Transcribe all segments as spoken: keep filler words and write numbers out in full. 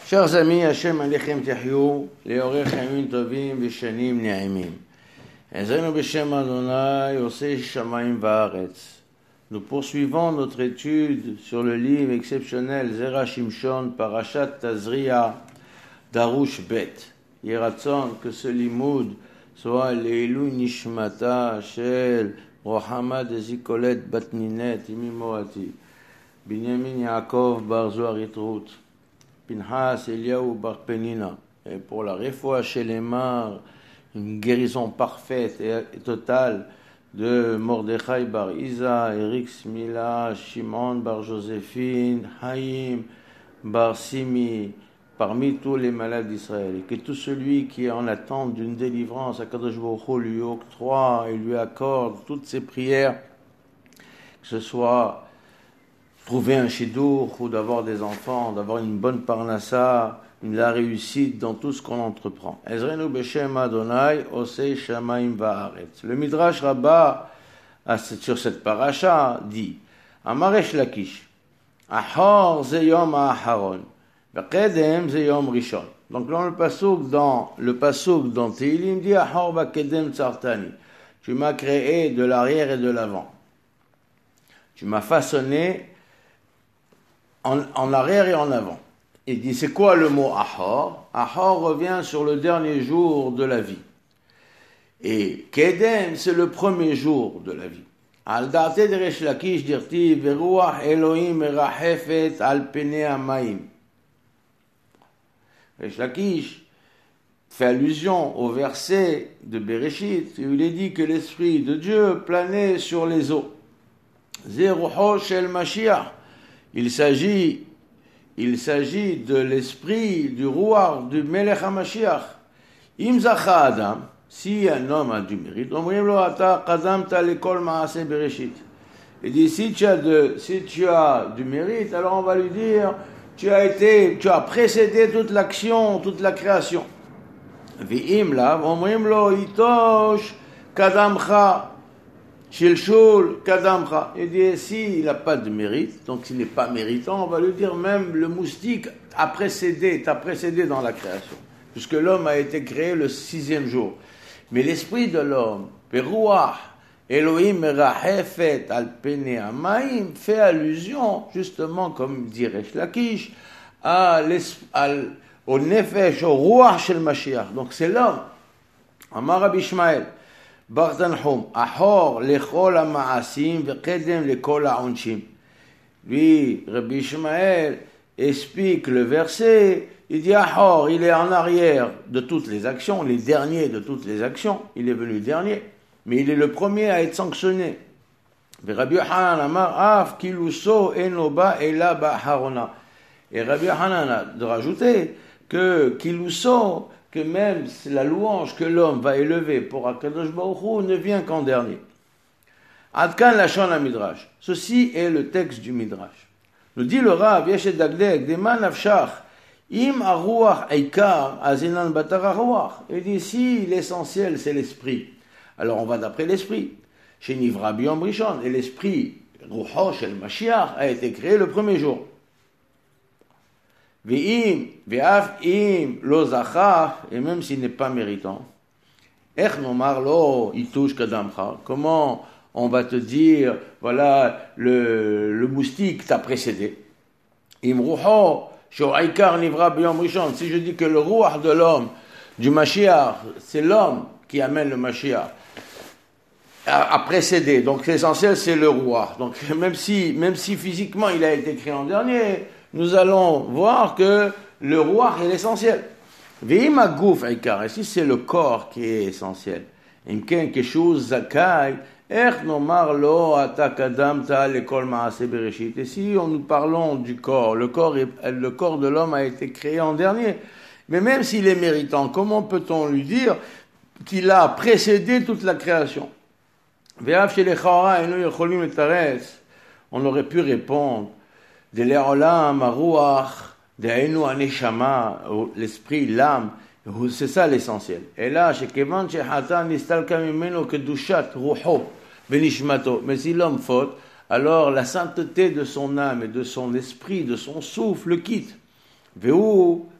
Chers amis, Hashem alechem tehyu, leorech yamim tovim v'shanim ne'imim. Ezrenu b'shem Adonai, oseh shamayim va'aretz. Nous poursuivons notre étude sur le livre exceptionnel Zera Shimshon, Parashat Tazria, Darush Bet. Yeratzon, que ce limoud soit l'Eilu Nishmata Shel Rohama de Zikolet Batninet, Imi Moati, Binyamin Yaakov Bar Zohar Yitrut, Pinhas Eliaou Bar Penina, et pour la réfoua chez les morts, une guérison parfaite et totale de Mordechai Bar Isa, Eric Smila, Shimon Bar Joséphine, Haïm Bar Simi, parmi tous les malades d'Israël, et que tout celui qui est en attente d'une délivrance, Akadosh Baruch Hu lui octroie et lui accorde toutes ses prières, que ce soit trouver un chidour ou d'avoir des enfants, d'avoir une bonne parnassa, la réussite dans tout ce qu'on entreprend. Ezrenu b'shem Adonai, oseh shamayim va'aretz. Le Midrash Rabbah sur cette paracha dit Amaresh Lakish, Ahor ze yom ha'aharon, v'kedem ze yom rishon. Donc dans le pasuk dans le pasuk dans Tehillim dit Ahor v'kedem tzartani. Tu m'as créé de l'arrière et de l'avant. Tu m'as façonné en, en arrière et en avant. Il dit, c'est quoi le mot Ahor? Ahor revient sur le dernier jour de la vie. Et Kedem, c'est le premier jour de la vie. Al da'ate de Resh Lakish dirti, Veruach Elohim merachefet al pene hamayim. Resh Lakish fait allusion au verset de Bereshit, où il est dit que l'Esprit de Dieu planait sur les eaux. Zerucho shel Mashiach. Il s'agit Il s'agit de l'esprit du roi, du Melech HaMashiach. Im zacha Adam, si un homme a du mérite, omrim lo ata qadamta lekol ma'aseh bereshit. Il dit, si tu as de, si tu as du mérite, alors on va lui dire, tu as été, tu as précédé toute l'action, toute la création. Ve'im lav, omrim lo itosh kadamcha. Shilshul kadamcha. Il dit, si il n'a pas de mérite, donc s'il n'est pas méritant, on va lui dire même le moustique a précédé, t'a précédé dans la création, puisque l'homme a été créé le sixième jour. Mais l'esprit de l'homme, Peruach, Elohim merachefet al pene hamayim, fait allusion, justement, comme dit Resh Lakish, à al, au nefesh, au ruach shel Mashiach. Donc c'est l'homme. Amar Rabbi Ishmael. Bar Tanhum, Ahor lechol ha'ma'asim ve'kedem lekol ha'onshim. Lui, Rabbi Ishmael, explique le verset, il dit Ahor, il est en arrière de toutes les actions, les derniers de toutes les actions, il est venu dernier, mais il est le premier à être sanctionné. Rabbi Yochanan amar, af kiluso enoba ela ba'harona. Et Rabbi Yochanan a de rajouter que kiluso, que même la louange que l'homme va élever pour Akadosh Baruch Hu ne vient qu'en dernier. Adkan lachon la midrash. Ceci est le texte du midrash. Nous dit le Rav Yeshet Dagdeg, Deman Avshach, im aruach eikar azinan batar aruach. Il dit ici l'essentiel c'est l'esprit. Alors on va d'après l'esprit. Chez Nivra Biyom Rishon, et l'esprit Rucho Shel Mashiach a été créé le premier jour. Ve'im, ve'af im, lo zacha, et même s'il n'est pas méritant, ech nomar lo itush kadamcha, comment on va te dire, voilà, le, le moustique t'a précédé. Im rucho, sho'aikar nivra b'yom rishon, si je dis que le ruach de l'homme, du Mashiach, c'est l'homme qui amène le Mashiach, a, a précédé, donc l'essentiel c'est le ruach. Donc même si, même si physiquement il a été créé en dernier, nous allons voir que le roi est l'essentiel. Ve'im gouf aikar, et si c'est le corps qui est essentiel. Imken keshuz zakai, ech nomar lo ata kadamta lekol ma'aseh bereshit. Et si nous parlons du corps, le corps, est, le corps de l'homme a été créé en dernier. Mais même s'il est méritant, comment peut-on lui dire qu'il a précédé toute la création? Ve'af shelechara enu yecholim letaretz. On aurait pu répondre de l'Olam, Aruach, de Hainu Aneshama, l'esprit, l'âme, c'est ça l'essentiel. Et là, chez Kevan, chez Hatan, Nistalka Mimeno, Kedushat, Ruho, Benishmato. Mais si l'homme faute, alors la sainteté de son âme et de son esprit, de son souffle, le quitte. Veu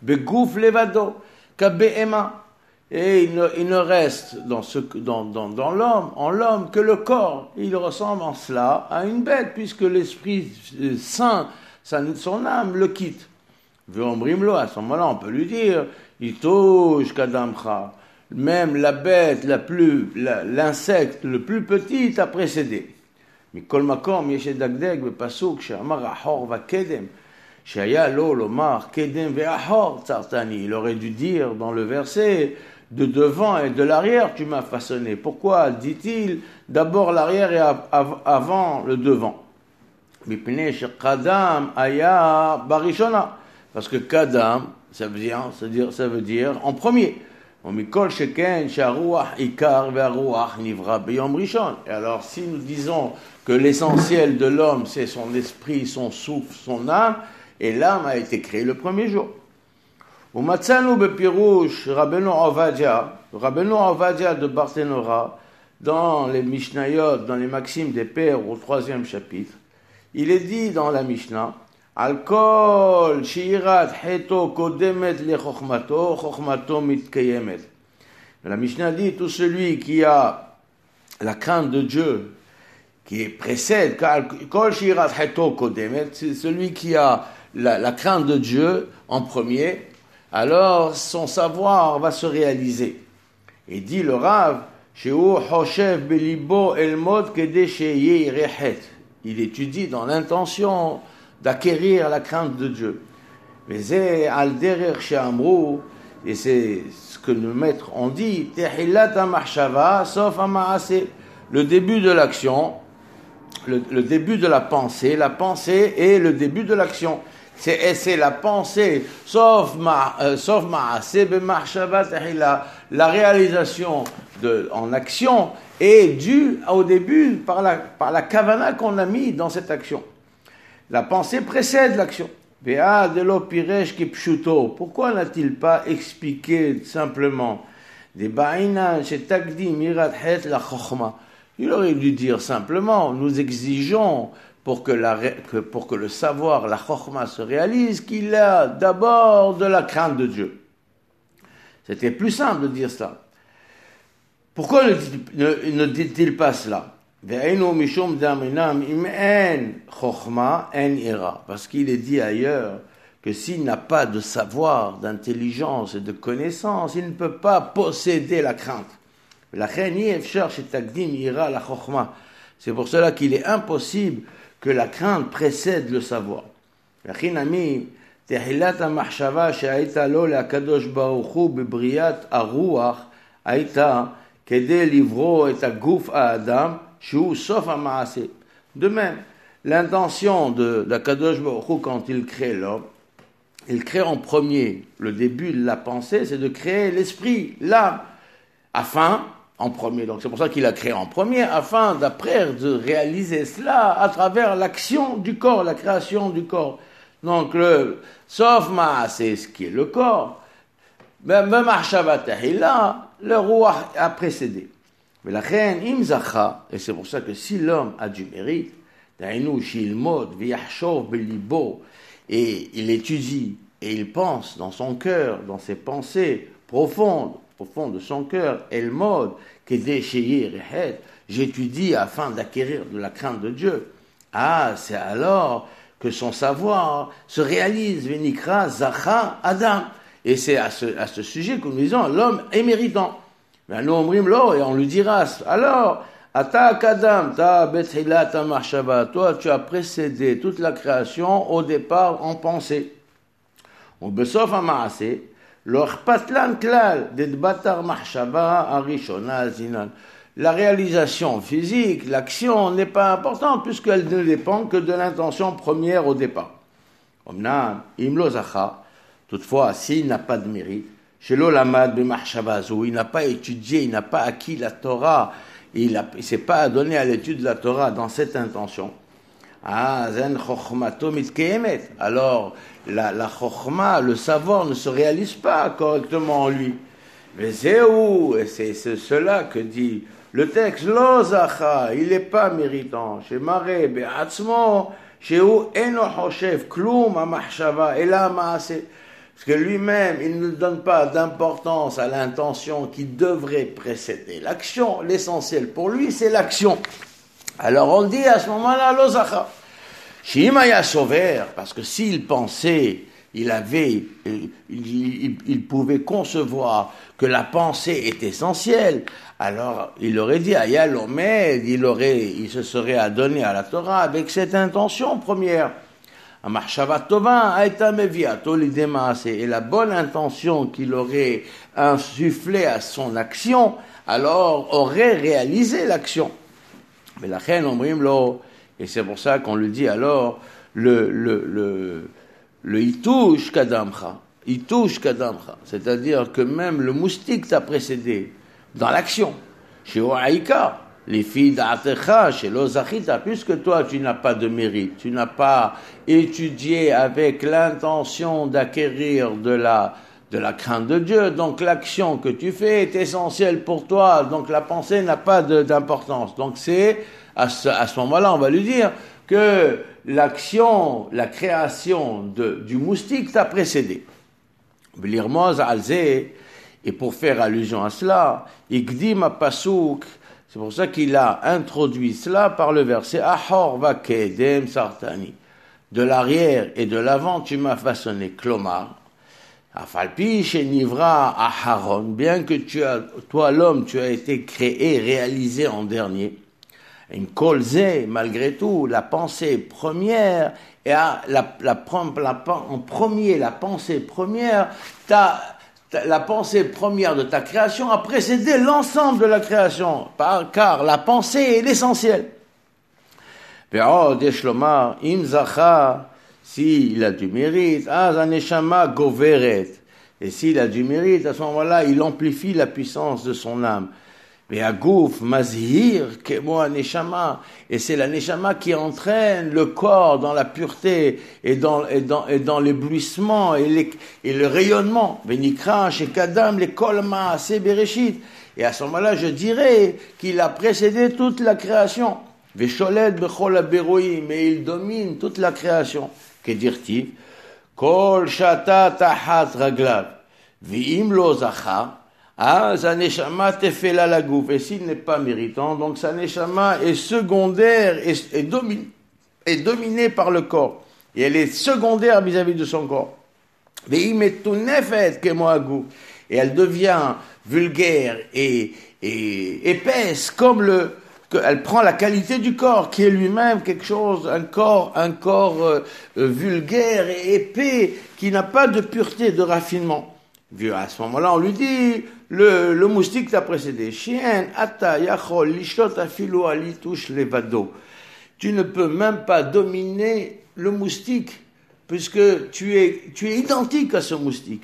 Begouf levado, kabehema. Et il ne, il ne reste dans, ce, dans, dans, dans l'homme, en l'homme, que le corps. Il ressemble en cela à une bête, puisque l'Esprit Saint, son âme, le quitte. Veombrimlo, à ce moment-là, on peut lui dire, il touche kadamcha. Même la bête, la plus, la, l'insecte le plus petit t'a précédé. Mikol makom, yeshe dagdeg, bepasuk, she'amar ahor va kedem. She'aya lo lomar kedem ve'ahor tsartani. Il aurait dû dire dans le verset, de devant et de l'arrière, tu m'as façonné. Pourquoi, dit-il, d'abord l'arrière et avant le devant? Mipnei she'kadam aya barishona. Parce que kadam, ça veut dire, ça veut dire, ça veut dire en premier. Mikol sheken she'aruach ikar ve'aruach nivra beyom rishon. Et alors, si nous disons que l'essentiel de l'homme, c'est son esprit, son souffle, son âme, et l'âme a été créée le premier jour. Umatzanu bepirouche Rabbeinu Ovadia, Rabbeinu Ovadia de Barthénora, dans les Mishnayot, dans les Maximes des Pères au troisième chapitre, il est dit dans la Mishnah, Al-kol shirat heto kodemet le chokhmato, chokhmato mitkayemet. La Mishnah dit, tout celui qui a la crainte de Dieu, qui précède, kol shirat heto kodemet, c'est celui qui a la, la crainte de Dieu en premier, alors son savoir va se réaliser. Et dit le Rav, il étudie dans l'intention d'acquérir la crainte de Dieu. Et c'est ce que nos maîtres ont dit, le début de l'action, le, le début de la pensée, la pensée est le début de l'action. C'est, c'est la pensée, sauf ma, euh, sauf ma, c'est la, la réalisation de, en action est due au début par la, par la kavana qu'on a mis dans cette action. La pensée précède l'action. Pourquoi n'a-t-il pas expliqué simplement des il aurait dû dire simplement, nous exigeons Pour que, la, que, pour que le savoir, la chokhma se réalise, qu'il a d'abord de la crainte de Dieu. C'était plus simple de dire ça. Pourquoi ne, ne, ne dit-il pas cela? Parce qu'il est dit ailleurs que s'il n'a pas de savoir, d'intelligence et de connaissance, il ne peut pas posséder la crainte. C'est pour cela qu'il est impossible que la crainte précède le savoir. L'achinami, tehilat ha-mahshava she'aita lo le'akadosh baruch hu bebriat ha-ruach aita kedei livro et ha-guf ha-adam shu sof ha-ma'aseh. De même, l'intention de l'akadosh baruch hu quand il crée l'homme, il crée en premier, le début de la pensée, c'est de créer l'esprit, l'âme, afin en premier. Donc c'est pour ça qu'il a créé en premier, afin d'après de réaliser cela à travers l'action du corps, la création du corps. Donc le sauf ma, c'est ce qui est le corps. Même là, le roi a précédé. Mais la reine imzacha, et c'est pour ça que si l'homme a du mérite, et il étudie et il pense dans son cœur, dans ses pensées profondes, au fond de son cœur, el mode, j'étudie afin d'acquérir de la crainte de Dieu. Ah, c'est alors que son savoir se réalise, venikra zacha adam. Et c'est à ce, à ce sujet que nous disons, l'homme est méritant. Mais nous omrim lo, et on lui dira, alors, ata kadam, ta bethilat ta marshava, toi tu as précédé toute la création au départ en pensée. On besof amaase, la réalisation physique, l'action n'est pas importante puisqu'elle ne dépend que de l'intention première au départ. Toutefois, s'il n'a pas de mérite, il n'a pas étudié, il n'a pas acquis la Torah, il ne s'est pas donné à l'étude de la Torah dans cette intention. Ah, zen chokhmato mitkeyemet. Alors, la, la chokhma, le savoir ne se réalise pas correctement en lui. Mais c'est où? Et c'est, c'est cela que dit le texte. Lo zacha, il n'est pas méritant. Chez Maré, be'atzmo, chez où eno hoshev, klum, amachshava, ela maase. Parce que lui-même, il ne donne pas d'importance à l'intention qui devrait précéder l'action. L'essentiel pour lui, c'est l'action. Alors on dit à ce moment-là, l'ozacha. Shimaya sover, parce que s'il pensait, il avait, il, il, il pouvait concevoir que la pensée est essentielle, alors il aurait dit, Ayal Omed, il aurait, il se serait adonné à la Torah avec cette intention première. Et la bonne intention qu'il aurait insufflée à son action, alors aurait réalisé l'action. Mais la reine omrim lo, et c'est pour ça qu'on le dit alors, le, le, le, le itush kadamcha, itush kadamcha, c'est-à-dire que même le moustique t'a précédé dans l'action. Chez Oaïka, les filles d'Atecha, chez l'Ozachita, puisque toi tu n'as pas de mérite, tu n'as pas étudié avec l'intention d'acquérir de la, de la crainte de Dieu, donc l'action que tu fais est essentielle pour toi, donc la pensée n'a pas de, d'importance. Donc c'est, à ce, à ce moment-là, on va lui dire que l'action, la création de, du moustique t'a précédé. L'irmoz alzé, et pour faire allusion à cela, Igdim Pasuk, c'est pour ça qu'il a introduit cela par le verset Ahor vakedem sartani. De l'arrière et de l'avant, tu m'as façonné. Klomar, Afalpi shenivra Aharon, bien que tu as, toi l'homme, tu as été créé, réalisé en dernier. Une kolze, malgré tout, la pensée première, et la, la, la, la, en premier, la pensée première, t'as la pensée première de ta création a précédé l'ensemble de la création, car la pensée est l'essentiel. S'il a du mérite, et s'il a du mérite, à ce moment-là, il amplifie la puissance de son âme. Et c'est la neshama qui entraîne le corps dans la pureté et dans, et dans, et dans l'éblouissement et, les, et le rayonnement. Et à ce moment-là, je dirais qu'il a précédé toute la création. Mais il domine toute la création. Que dire-t-il? Kol shata tahat raglav, v'im lo zacha. Ah, sa neshama te fait la lagouf. Et s'il n'est pas méritant, donc sa neshama est secondaire et est, domin, est dominée par le corps. Et elle est secondaire vis-à-vis de son corps. Mais il met tout nefet que moi et elle devient vulgaire et, et épaisse comme le, que, elle prend la qualité du corps qui est lui-même quelque chose, un corps, un corps euh, euh, vulgaire et épais qui n'a pas de pureté, de raffinement. À ce moment-là, on lui dit, le, le moustique t'a précédé. Chien, ata, yachol, lishtot, afilo, alitush, levado. Tu ne peux même pas dominer le moustique, puisque tu es, tu es identique à ce moustique.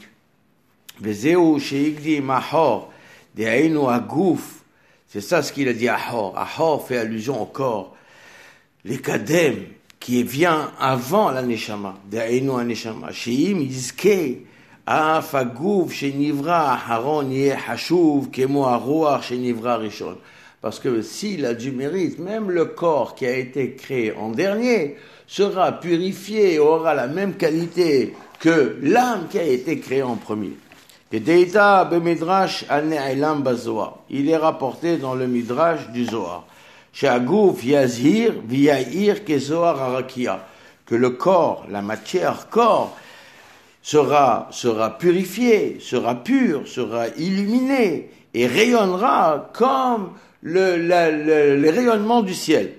Vezeu, sheigdi, mahor, dehainu, agouf. C'est ça ce qu'il a dit, ahor. Ahor fait allusion au corps. Les kadem, qui vient avant la neshama. Dehainu, a neshama. Sheim, yizke. Ah, fagouf, chez Nivra, Haron, yé, Hashuv, Kemo, Arouar, chez Nivra, Rishon. Parce que s'il a du mérite, même le corps qui a été créé en dernier sera purifié et aura la même qualité que l'âme qui a été créée en premier. Et Deita, Bemidrash, Ane'elam, Bazoar. Il est rapporté dans le Midrash du Zohar. Chez Agouf, Yazhir, Viyaïr, Kezoar, Arakia. Que le corps, la matière corps, sera, sera purifié, sera pur, sera illuminé et rayonnera comme le, la, le, le rayonnement du ciel.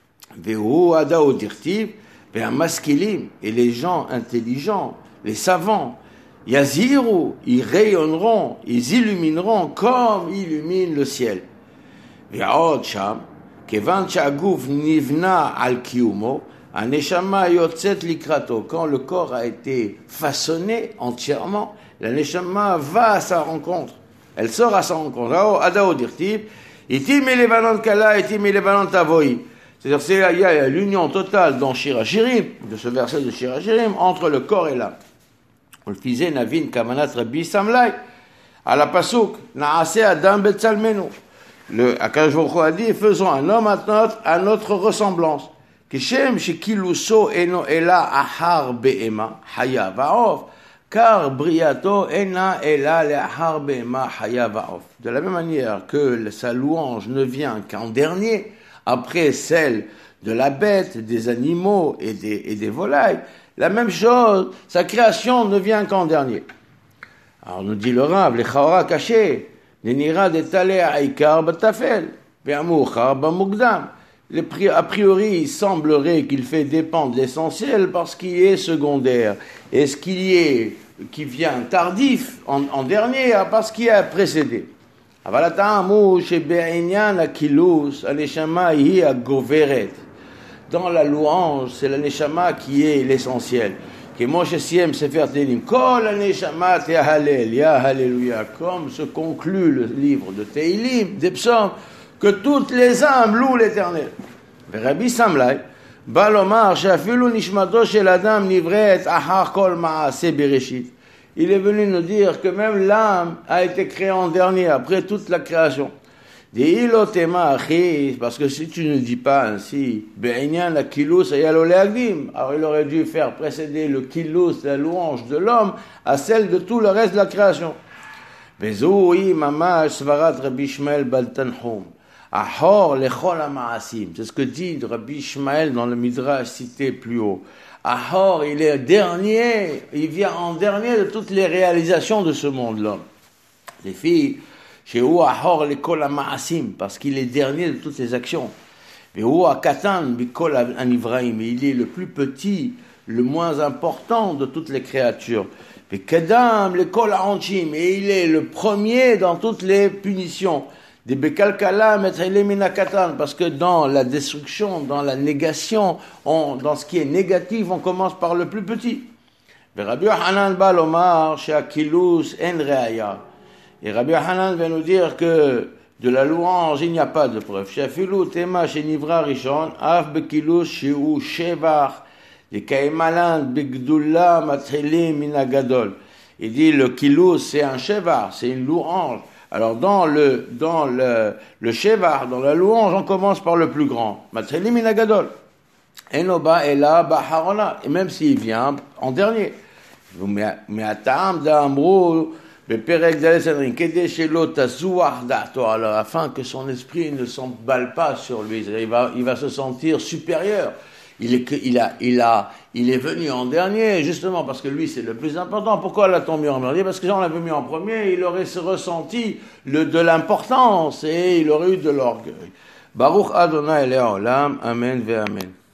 Vehu adao dirtiv, ve'am maskilim, et les gens intelligents, les savants, yaziru, ils rayonneront, ils illumineront comme illumine le ciel. Ve'aod sham, kevan sha'aguf nivna al kiyumo, Aneshama yotzet likrato. Quand le corps a été façonné entièrement, la neshama va à sa rencontre. Elle sort à sa rencontre. Adao dirtiv, itim elevanon kala, itim elevanon tavoi. C'est-à-dire, c'est, il y a l'union totale dans Shir HaShirim, de ce verset de Shir HaShirim, entre le corps et l'âme. On le faisait Navin Kamanat Rabbi Samlai, à la Pasuk, Naase Adam Betzalmenu. Le Akadosh Baruch Hu a dit, faisons un homme à notre, à notre ressemblance. Kishem shekiluso eno ela ahar be'ema haya va'ov, car briato ena ela le'achar be'ema chaya va'of. De la même manière que sa louange ne vient qu'en dernier, après celle de la bête, des animaux et des, et des volailles, la même chose, sa création ne vient qu'en dernier. Alors nous dit le Rav, les chaora cachés, nenira de talé aikar batafel, be'amuchar bamugdam. A priori, il semblerait qu'il fait dépendre l'essentiel par ce qui est secondaire, et ce qui est, qui vient tardif en, en dernier, par ce qui a précédé. אבל הטעם הוא שבעניין הכילוס, הנשמה היא הגוברת. Dans la louange, c'est la neshama qui est l'essentiel. כמו שסיים ספר תהילים, כל הנשמה תהלל, יא הללויה, comme se conclut le livre de Teilim, des psaumes, que toutes les âmes louent l'Éternel. ורבי סמלי, בא לומר שאפילו נשמתו של אדם נבראת אחר כל מעשה בראשית. Il est venu nous dire que même l'âme a été créée en dernier, après toute la création. Parce que si tu ne dis pas ainsi, alors il aurait dû faire précéder le kilus, la louange de l'homme, à celle de tout le reste de la création. C'est ce que dit Rabbi Ishmael dans le Midrash cité plus haut. Ahor, il est dernier, il vient en dernier de toutes les réalisations de ce monde, l'homme. Les filles, chez où Ahor l'école à Maasim, parce qu'il est dernier de toutes les actions. Mais où à Katan, Bikol Anivraim, il est le plus petit, le moins important de toutes les créatures. Mais Kedam, l'école à Anchim, et il est le premier dans toutes les punitions. Des Bekalkala, Metrelemina Katan, parce que dans la destruction, dans la négation, on, dans ce qui est négatif, on commence par le plus petit. Et Rabbi Hanan Balomar, chez Akilus, En Reaya. Et Rabbi Hanan vient nous dire que de la louange, il n'y a pas de preuve. Chez Afilu, Tema, chez Nivra Rishon, Af Bekilus, chez Ou Shevar, les Kaimalan, Begdullah, Matrelim, Minagadol. Il dit le Kilus, c'est un Shevar, c'est une louange. Alors dans le dans le le shevar, dans la louange, on commence par le plus grand. Matrelim minagadol. Enoba ela baharona. Et même s'il vient en dernier. Mais atam d'amro beperek d'alessandrin kede shelo tazuach dato. Alors afin que son esprit ne s'emballe pas sur lui, il va il va se sentir supérieur. Il est, il a, il a, il est venu en dernier, justement parce que lui c'est le plus important. Pourquoi l'a-t-on mis en dernier? Parce que si on l'avait mis en premier, il aurait ressenti le, de l'importance et il aurait eu de l'orgueil. Baruch Adonai Le'olam, Amen ve Amen.